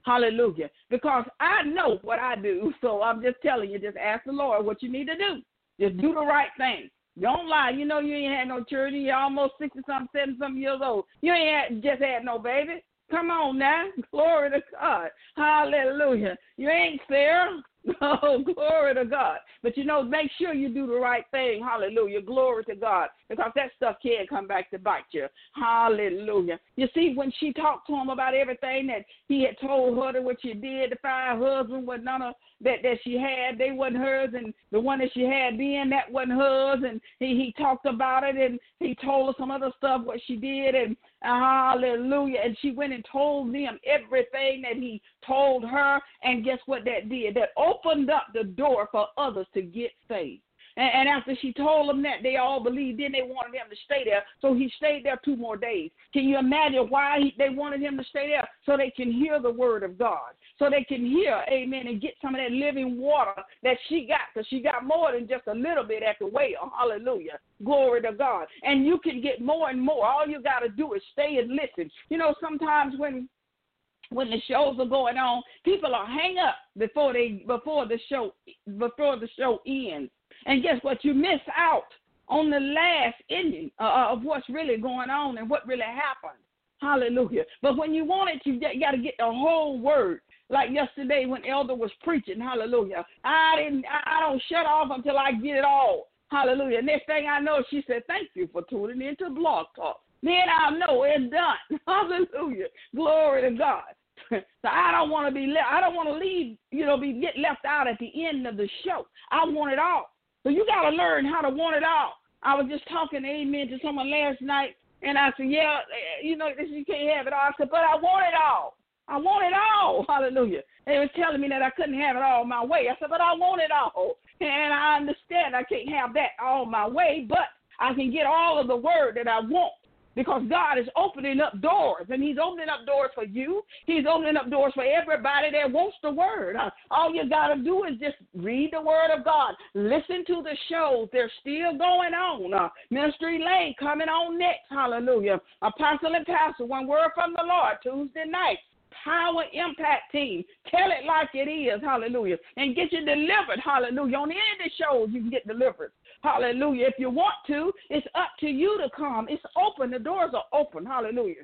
Hallelujah. Because I know what I do, so I'm just telling you, just ask the Lord what you need to do. Just do the right thing. Don't lie. You know you ain't had no children. You're almost sixty-something, seventy-something years old. You ain't had, just had no baby. Come on now. Glory to God. Hallelujah. You ain't Sarah. Oh, glory to God. But, you know, make sure you do the right thing. Hallelujah. Glory to God. Because that stuff can come back to bite you. Hallelujah. You see, when she talked to him about everything that he had told her that what she did, the five husbands was none of that, that she had, they wasn't hers, and the one that she had then, that wasn't hers, and he, he talked about it, and he told her some other stuff, what she did, and hallelujah, and she went and told them everything that he told her, and guess what that did? That opened up the door for others to get saved. And, and after she told them that, they all believed. Then they wanted him to stay there, so he stayed there two more days. Can you imagine why he, they wanted him to stay there? So they can hear the word of God, so they can hear, amen, and get some of that living water that she got, because she got more than just a little bit at the well. Hallelujah. Glory to God. And you can get more and more. All you got to do is stay and listen. You know, sometimes when when the shows are going on, people are hang up before they before the show before the show ends. And guess what? You miss out on the last ending uh, of what's really going on and what really happened. Hallelujah. But when you want it, you got to get the whole word. Like yesterday when Elder was preaching, hallelujah. I didn't. I don't shut off until I get it all. Hallelujah. Next thing I know, she said, "Thank you for tuning into Blog Talk." Then I know it's done. Hallelujah. Glory to God. So I don't want to be. Le- I don't want to leave. You know, be get left out at the end of the show. I want it all. So you got to learn how to want it all. I was just talking, amen, to someone last night, and I said, yeah, you know, you can't have it all. I said, but I want it all. I want it all. Hallelujah. They were telling me that I couldn't have it all my way. I said, but I want it all. And I understand I can't have that all my way, but I can get all of the word that I want. Because God is opening up doors, and he's opening up doors for you. He's opening up doors for everybody that wants the word. Uh, all you got to do is just read the word of God. Listen to the shows. They're still going on. Uh, Ministry Lane coming on next. Hallelujah. Apostle and Pastor, one word from the Lord, Tuesday night. Power Impact Team. Tell it like it is. Hallelujah. And get you delivered. Hallelujah. On any of the shows, you can get delivered. Hallelujah. If you want to, it's up to you to come. It's open. The doors are open. Hallelujah.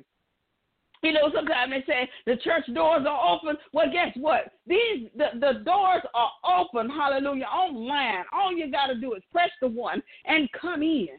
You know, sometimes they say the church doors are open. Well, guess what? These the, the doors are open. Hallelujah. Online. All you got to do is press the one and come in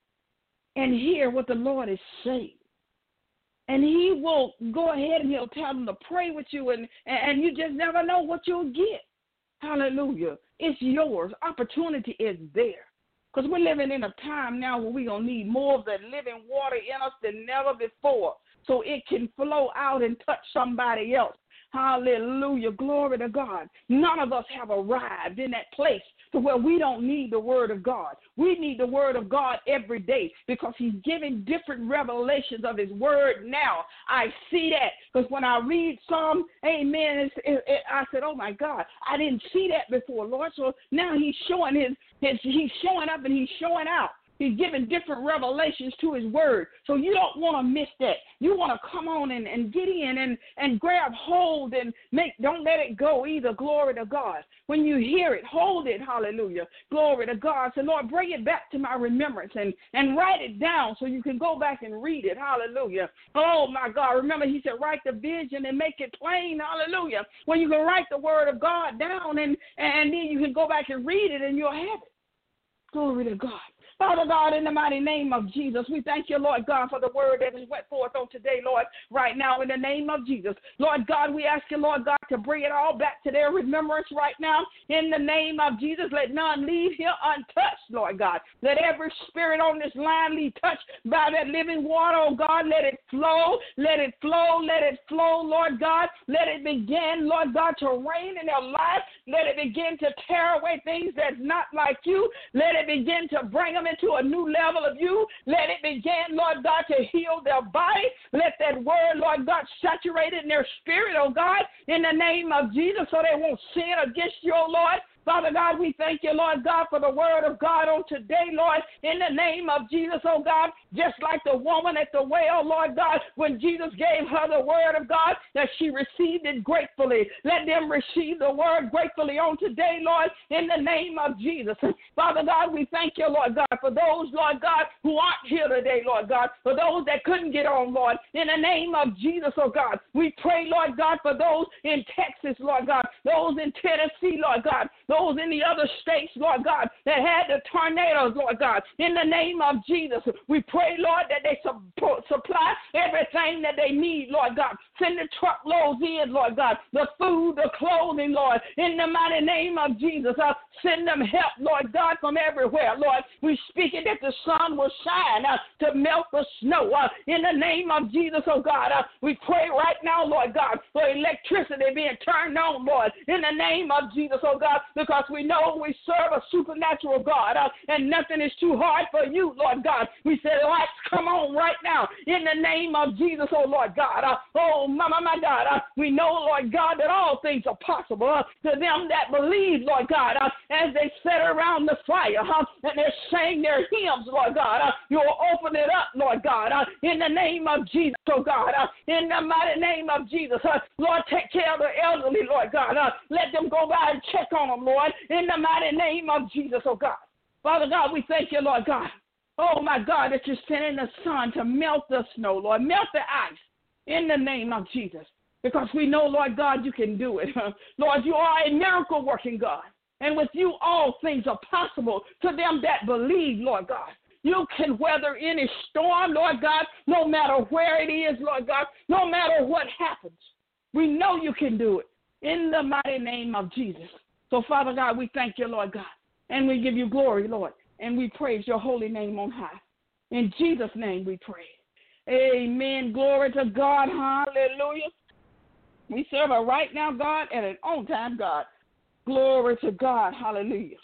and hear what the Lord is saying. And he will go ahead and he'll tell them to pray with you, and, and you just never know what you'll get. Hallelujah. It's yours. Opportunity is there. Because we're living in a time now where we're going to need more of the living water in us than never before, so it can flow out and touch somebody else. Hallelujah. Glory to God. None of us have arrived in that place to where we don't need the word of God. We need the word of God every day because he's giving different revelations of his word now. I see that because when I read Psalm, amen, it's, it, it, I said, oh, my God, I didn't see that before, Lord. So now he's showing his, his he's showing up and he's showing out. He's giving different revelations to his word. So you don't want to miss that. You want to come on and, and get in and, and grab hold and make, don't let it go either. Glory to God. When you hear it, hold it. Hallelujah. Glory to God. So, Lord, bring it back to my remembrance and, and write it down so you can go back and read it. Hallelujah. Oh, my God. Remember, he said, write the vision and make it plain. Hallelujah. When you can write the word of God down and, and then you can go back and read it and you'll have it. Glory to God. Father God, in the mighty name of Jesus, we thank you, Lord God, for the word that has went forth on today, Lord, right now in the name of Jesus. Lord God, we ask you, Lord God, to bring it all back to their remembrance right now in the name of Jesus. Let none leave here untouched, Lord God. Let every spirit on this line be touched by that living water, oh God. Let it flow, let it flow, let it flow, Lord God. Let it begin, Lord God, to reign in their life. Let it begin to tear away things that's not like you. Let it begin to bring them into a new level of you. Let it begin, Lord God, to heal their body. Let that word, Lord God, saturate in their spirit, oh God, in the name of Jesus, so they won't sin against you, oh Lord. Father God, we thank you, Lord God, for the word of God on today, Lord, in the name of Jesus, oh God, just like the woman at the well, Lord God, when Jesus gave her the word of God, that she received it gratefully. Let them receive the word gratefully on today, Lord, in the name of Jesus. Father God, we thank you, Lord God, for those, Lord God, who aren't here today, Lord God, for those that couldn't get on, Lord, in the name of Jesus, oh God. We pray, Lord God, for those in Texas, Lord God, those in Tennessee, Lord God, those in the other states, Lord God, that had the tornadoes, Lord God. In the name of Jesus, we pray, Lord, that they su- supply everything that they need, Lord God. Send the truckloads in, Lord God, the food, the clothing, Lord. In the mighty name of Jesus, uh, send them help, Lord God, from everywhere, Lord. We speak it that the sun will shine uh, to melt the snow. Uh, in the name of Jesus, oh God, uh, we pray right now, Lord God, for electricity being turned on, Lord. In the name of Jesus, oh God, because we know we serve a supernatural God, uh, and nothing is too hard for you, Lord God. We say, lights come on right now in the name of Jesus, oh Lord God. Uh, oh, my, my, my God, uh, we know, Lord God, that all things are possible uh, to them that believe, Lord God, uh, as they sit around the fire uh, and they're saying their hymns, Lord God. Uh, you'll open it up, Lord God, uh, in the name of Jesus, oh God, uh, in the mighty name of Jesus. Uh, Lord, take care of the elderly, Lord God. Uh, let them go by and check on them, Lord, in the mighty name of Jesus, oh God. Father God, we thank you, Lord God. Oh, my God, that you're sending the sun to melt the snow, Lord. Melt the ice in the name of Jesus. Because we know, Lord God, you can do it. Lord, you are a miracle-working God. And with you, all things are possible to them that believe, Lord God. You can weather any storm, Lord God, no matter where it is, Lord God, no matter what happens. We know you can do it in the mighty name of Jesus. So, Father God, we thank you, Lord God, and we give you glory, Lord, and we praise your holy name on high. In Jesus' name we pray. Amen. Glory to God. Hallelujah. We serve a right now God and an on-time God. Glory to God. Hallelujah.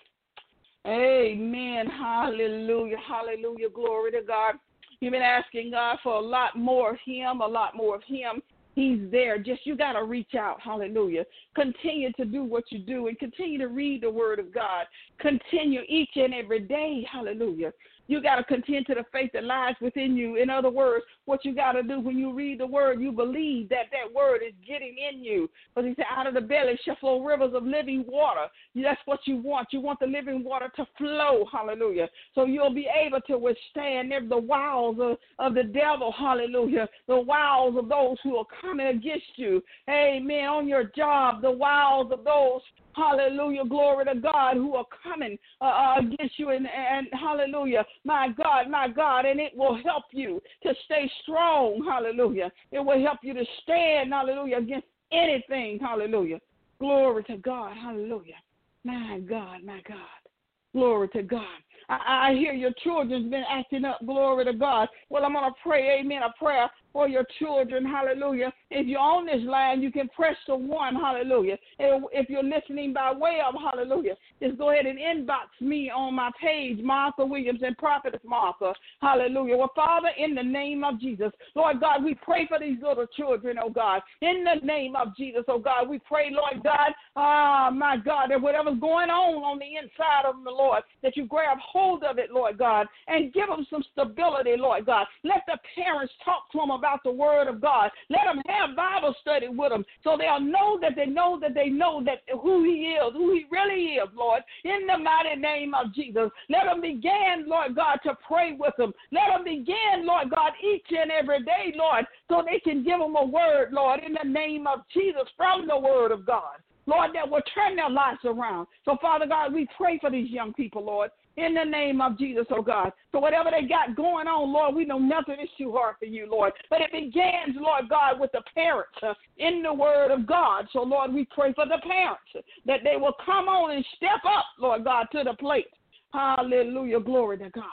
Amen. Hallelujah. Hallelujah. Glory to God. You've been asking God for a lot more of him, a lot more of him. He's there. Just you got to reach out. Hallelujah. Continue to do what you do and continue to read the word of God. Continue each and every day. Hallelujah. You got to contend to the faith that lies within you. In other words, what you got to do when you read the word, you believe that that word is getting in you. Because he said, out of the belly shall flow rivers of living water. That's what you want. You want the living water to flow. Hallelujah. So you'll be able to withstand the wiles of, of the devil. Hallelujah. The wiles of those who are coming against you. Amen. On your job, the wiles of those, hallelujah, glory to God, who are coming uh, against you. And, and hallelujah, my God, my God, and it will help you to stay strong. Hallelujah. It will help you to stand, hallelujah, against anything. Hallelujah. Glory to God. Hallelujah. My God, my God. Glory to God. I, I hear your children's been acting up. Glory to God. Well, I'm going to pray, amen, a prayer for your children. Hallelujah. If you're on this line, you can press the one. Hallelujah. If you're listening by way of, hallelujah, just go ahead and inbox me on my page, Martha Williams and Prophetess Martha. Hallelujah. Well, Father, in the name of Jesus, Lord God, we pray for these little children, oh God. In the name of Jesus, oh God, we pray, Lord God, ah, my God, that whatever's going on on the inside of them, Lord, that you grab hold of it, Lord God, and give them some stability, Lord God. Let the parents talk to them about the word of God. Let them have Bible study with them so they'll know that they know that they know that who he is, who he really is, Lord, in the mighty name of Jesus. Let them begin, Lord God, to pray with them. Let them begin, Lord God, each and every day, Lord, so they can give them a word, Lord, in the name of Jesus from the word of God. Lord, that will turn their lives around. So, Father God, we pray for these young people, Lord, in the name of Jesus, oh God. So whatever they got going on, Lord, we know nothing is too hard for you, Lord. But it begins, Lord God, with the parents uh, in the word of God. So, Lord, we pray for the parents uh, that they will come on and step up, Lord God, to the plate. Hallelujah. Glory to God.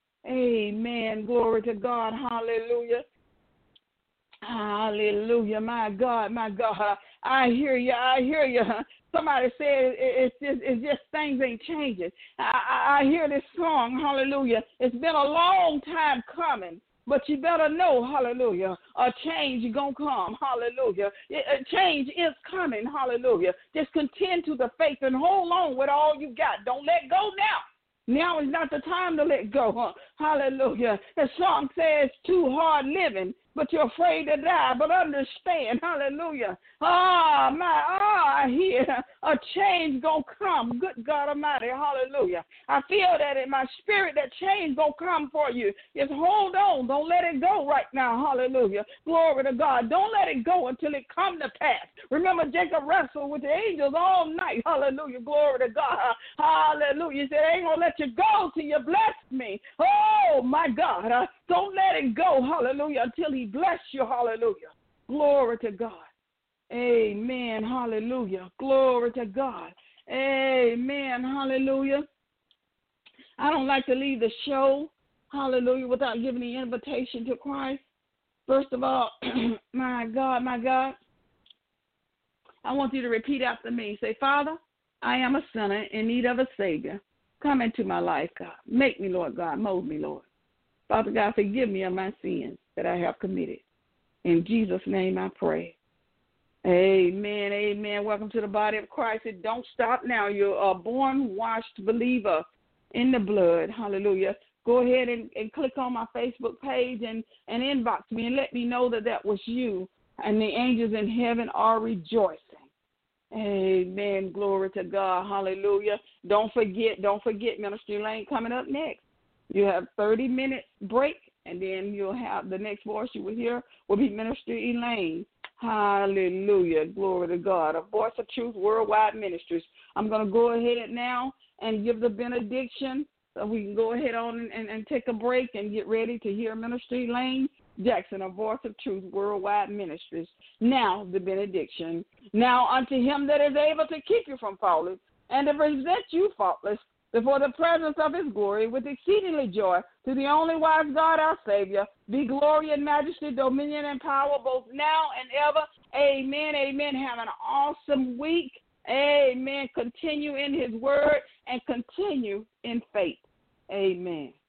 Amen. Glory to God. Hallelujah. Hallelujah. My God, my God. I hear you. I hear you. Somebody said it's just, it's just things ain't changing. I, I, I hear this song, hallelujah. It's been a long time coming, But you better know, hallelujah, a change is going to come, hallelujah. A change is coming, hallelujah. Just contend to the faith and hold on with all you got. Don't let go now. Now is not the time to let go. Huh? Hallelujah. The song says too hard living, but you're afraid to die. But understand, hallelujah. Ah, my, ah, I hear a change gonna come. Good God Almighty, hallelujah. I feel that in my spirit that change gonna come for you. Just hold on. Don't let it go right now, hallelujah. Glory to God. Don't let it go until it come to pass. Remember, Jacob wrestled with the angels all night, hallelujah. Glory to God, hallelujah. He said, I ain't gonna let you go till you bless me. Oh, my God. Uh, don't let it go, hallelujah, until he bless you, hallelujah. Glory to God. Amen, hallelujah. Glory to God. Amen, hallelujah. I don't like to leave the show, hallelujah, without giving the invitation to Christ. First of all, my God, my God, I want you to repeat after me. Say, Father, I am a sinner in need of a Savior. Come into my life, God. Make me, Lord God. Mold me, Lord. Father God, forgive me of my sins that I have committed. In Jesus' name I pray. Amen, amen. Welcome to the body of Christ. It don't stop now. You're a born-washed believer in the blood. Hallelujah. Go ahead and, and click on my Facebook page and, and inbox me and let me know that that was you. And the angels in heaven are rejoicing. Amen. Glory to God. Hallelujah. Don't forget, don't forget Ministry Elaine coming up next. You have thirty minutes break, and then you'll have the next voice you will hear will be Ministry Elaine. Hallelujah. Glory to God. A Voice of Truth Worldwide Ministries. I'm going to go ahead now and give the benediction. So we can go ahead on and, and, and take a break and get ready to hear Ministry Elaine Jackson, A Voice of Truth Worldwide Ministries. Now the benediction. Now unto him that is able to keep you from falling and to present you faultless before the presence of his glory with exceedingly joy, to the only wise God our Savior, be glory and majesty, dominion and power both now and ever. Amen, amen. Have an awesome week. Amen. Continue in his word and continue in faith. Amen.